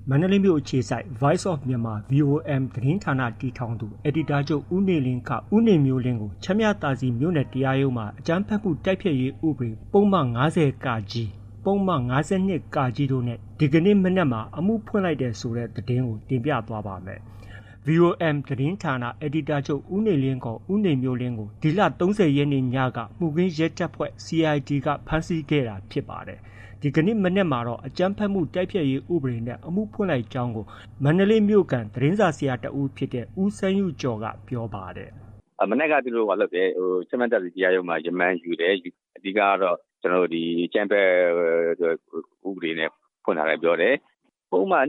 မန္တလေးမြို့အခြေစိုက် Voice of Myanmar VOM သတင်းဌာနတည်ထောင်သူအယ်ဒီတာချုပ်ဦးနေလင်းဦးနေမျိုးလင်းကိုချမ်းမြသာစည်မြို့နယ်တရားရုံးမှာအကြမ်းဖက်မှုတိုက်ဖျက်ရေးဥပဒေပုဒ်မ50 ပုဒ်မ52 တို့နဲ့ဒီကနေ့မနက်မှာအမှုဖွင့်လိုက်တယ်ဆိုတဲ့သတင်းကိုတင်ပြသွားပါမယ်။ VOM သတင်းဌာနအယ်ဒီတာချုပ်ဦးနေလင်းဦးနေမျိုးလင်းကိုဒီလ30ရက်နေ့ညကမှုခင်းရဲတပ်ဖွဲ့ CID ကဖမ်းဆီးခဲ့တာဖြစ်ပါတယ်။ ဒီကနေ့မနက်မှာတော့အကြမ်းဖက်မှုတိုက်ဖျက်ရေးဥပဒေနဲ့အမှုဖွင့်လိုက်ကြောင်းကိုမန္တလေးမြို့ခံသတင်းစာဆရာတဦးဖြစ်တဲ့ဦးစန်းယုကျော်ကပြောပါတယ်။မနက်ကသူတို့ချမ်းမြသာစည်တရားရုံးမှာရမန်းယူတယ်။အဓိကကတော့ကျွန်တော်တို့ဒီအကြမ်းဖက်ဥပဒေနဲ့ဖွင့်ထားတယ်ပြောတယ်။ပုဒ်မ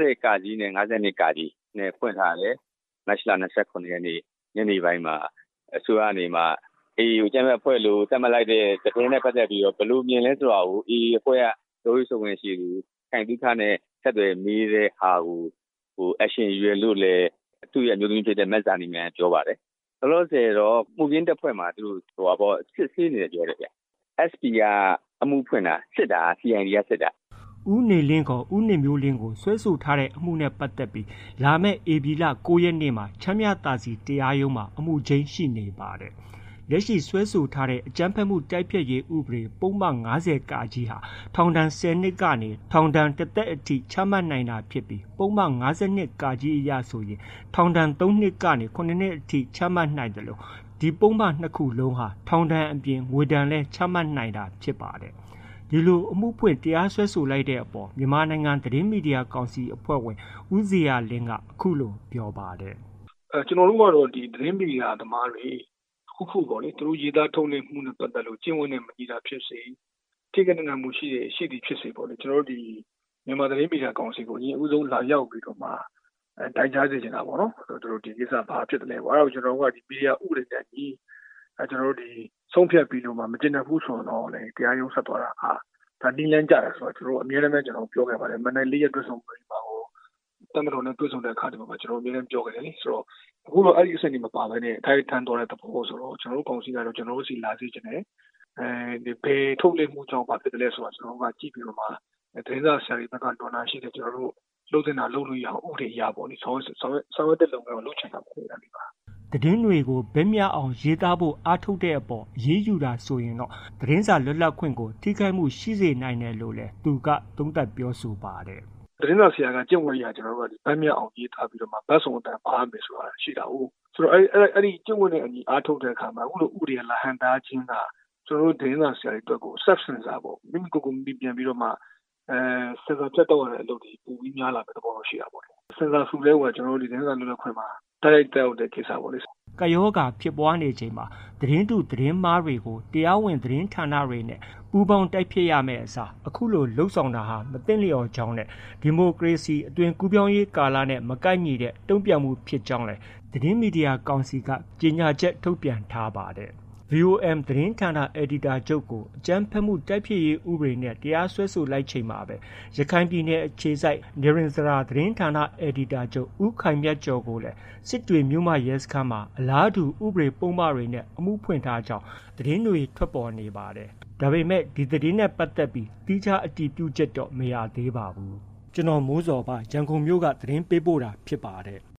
50 နဲ့52 နဲ့ဖွင့်ထားတယ်။မတ်လ29ရက်နေ့ညနေပိုင်းမှာအစိုးရအနေမှာအေးကျမ်းမဲ့အဖွဲ့လို့သတ်မှတ်လိုက်တဲ့သတင်းနဲ့ပတ်သက်ပြီးတော့ဘယ်လိုမြင်လဲဆိုတာကိုအေးအဖွဲ့ကတို့ရေးဆိုဝင်ရှိသူခိုင်သူခနဲ့ဆက်သွယ်မေးတဲ့ဟာကိုaction ရွယ်လို့လည်းသူ့ရဲ့အမျိုးသမီးဖြစ်တဲ့မက်ဇာနီမြန်ပြောပါတယ်။လောလောဆယ်တော့မှုခင်းတပ်ဖွဲ့မှာသူတို့စစ်ဆေးနေတယ်ပြောတယ်ဗျ။ SP ကအမှုဖွင့်တာစစ်တာ CID ကစစ်တာဦးနေလင်းဦးနေမျိုးလင်းကိုဆွဲဆိုထားတဲ့အမှုနဲ့ပတ်သက်ပြီးလာမယ့်ဧပြီလ9ရက်နေ့မှာချမ်းမြသာစည်တရားရုံးမှာအမှုချိန်းရှိနေပါတယ်။လက်ရှိစွဲဆိုထားတဲ့အကြမ်းဖက်မှုတိုက်ဖျက်ရေးဥပဒေပုဒ်မ50 ဟာထောင်ဒဏ်10နှစ်ကနေထောင်ဒဏ်တစ်သက်အထိချမှတ်နိုင်တာဖြစ်ပြီးပုဒ်မ52 အရဆိုရင်ထောင်ဒဏ်3နှစ်ကနေ9နှစ်အထိချမှတ်နိုင်တယ်လို့ဒီပုဒ်မ2ခုလုံးဟာထောင်ဒဏ်အပြင်ငွေဒဏ်လည်းချမှတ်နိုင်တာဖြစ်ပါတယ်။ဒီလိုအမှုဖွင့်တရားစွဲဆိုလိုက်တဲ့အပေါ်မြန်မာနိုင်ငံသတင်းမီဒီယာကောင်စီအဖွဲ့ဝင်ဦးဇေယျလင်းကအခုလိုပြောပါတယ်။ကျွန်တော်တို့ကတော့ဒီသတင်းမီဒီယာသမားတွေခုပေါ့လေသူတို့ရေးသားထုတ်လွှင့်မှုနဲ့ပတ်သက်လို့ကျင့်ဝတ်နဲ့မညီတာဖြစ်စေထိခိုက်နိုင်မှုရှိသည်ဖြစ်စေပေါ့လေကျွန်တော်တို့ဒီမြန်မာသတင်းမီဒီယာကောင်စီကိုအဦးဆုံးလာရောက်ပြီးတော့မှတိုင်ကြားစေချင်တာပေါ့နော်သူတို့ဒီကိစ္စဘာဖြစ်တယ်လဲပေါ့အဲ့တော့ကျွန်တော်တို့ကဒီမီဒီယာဥပဒေနဲ့ညီကျွန်တော်တို့ဒီဆုံးဖြတ်ပြီးတော့မှမကျင့်တတ်ဘူးဆိုတော့လေတရားရုံးဆက်သွားတာဒါနည်းလမ်းကြတယ်ဆိုတော့ကျွန်တော်တို့အများနဲ့ကျွန်တော်ပြောခဲ့ပါတယ်မနေ့လေးရက်တွေ့ဆုံပြီးပါဟိုတမတော်နဲ့တွေ့ဆုံတဲ့အခါဒီမှာကျွန်တော်အများနဲ့ပြောခဲ့တယ်လေဆိုတော့အခုတော့အဲ့ဒီအဆင့်ကြီးမပါဘဲနဲ့ထိုင်ထမ်းတော်တဲ့သဘောဆိုတော့ကျွန်တော်တို့ကောင်စီကတော့ကျွန်တော်တို့စီလာစေချင်တယ်ဒီဘေးထုတ်လွှင့်မှုကြောင့်ဘာဖြစ်တယ်လဲဆိုတော့ကျွန်တော်တို့ကကြည့်ပြီးတော့မှသတင်းစာဆရာတွေဘက်ကဒေါ်လာရှိတယ်ကျွန်တော်တို့လုပ်တင်တာလုပ်လို့ရအောင်ဥပဒေရပါလိမ့်ဆောင်ရွက်တဲ့လုပ်ငန်းကိုလုပ်ချင်တာပေါ့လေပါသတင်းတွေကိုဗက်မြအောင်ရေးသားဖို့အားထုတ်တဲ့အပေါ်အရေးယူတာဆိုရင်တော့သတင်းစာလွတ်လပ်ခွင့်ကိုထိခိုက်မှုရှိစေနိုင်တယ်လို့လည်းသူကသုံးသပ်ပြောဆိုပါတယ်သတင်းစာဆရာကကျင့်ဝတ်ရကျွန်တော်တို့ကဗက်မြအောင်ရေးသားပြီးတော့မှဗတ်စုံအတန်ပါမယ်ဆိုတာရှိတာဟုတ်ဆိုတော့အဲ့ဒီကျင့်ဝတ်နဲ့အညီအားထုတ်တဲ့အခါမှာအခုလိုဥပဒေလာဟန်တာချင်းကကျွန်တော်တို့သတင်းစာဆရာတွေအတွက်ကို substance ပေါ့မိမိကိုယ်ကိုပြန်ပြီးတော့မှစင်စာဖြတ်တော့တဲ့အလုပ်တွေပူပြီးများလာတဲ့သဘောရှိတာပေါ့စင်စာစုလဲကကျွန်တော်တို့ဒီသတင်းစာလွတ်လပ်ခွင့်မှာတိုက်တဲ့ကိစ္စပေါ့လေကယောဂါဖြစ်ပွားနေချိန်မှာသတင်းတုသတင်းမှားတွေကိုတရားဝင်သတင်းဌာနတွေနဲ့ပူးပေါင်းတိုက်ဖျက်ရမယ့်အစားအခုလိုလှုပ်ဆောင်တာဟာမသင့်လျော်ကြောင်းနဲ့ဒီမိုကရေစီအသွင်ကူးပြောင်းရေးကာလနဲ့မကိုက်ညီတဲ့တုံ့ပြန်မှုဖြစ်ကြောင်းလည်းသတင်းမီဒီယာကောင်စီကကြေညာချက်ထုတ်ပြန်ထားပါတယ်။ VOM သတင်းဌာနအယ်ဒီတာချုပ်ကိုအကြမ်းဖက်မှုတိုက်ဖျက်ရေးဥပဒေနဲ့တရားစွဲဆိုလိုက်ချိန်မှာပဲရခိုင်ပြည်နယ်အခြေစိုက်နေရင်စရာသတင်းဌာနအယ်ဒီတာချုပ်ဦးခိုင်မြတ်ကျော်ကိုလည်းစစ်တွေမြို့မရဲစခန်းမှာအလားတူဥပဒေပုံမှန်တွေနဲ့အမှုဖွင့်ထားကြောင်းသတင်းတွေထွက်ပေါ်နေပါတယ်။ဒါပေမဲ့ဒီသတင်းနဲ့ပတ်သက်ပြီးသီးခြားအတည်ပြုချက်တော့မရသေးပါဘူး။ကျွန်တော်မိုးစောပါရန်ကုန်မြို့ကသတင်းပေးပို့တာဖြစ်ပါတယ်။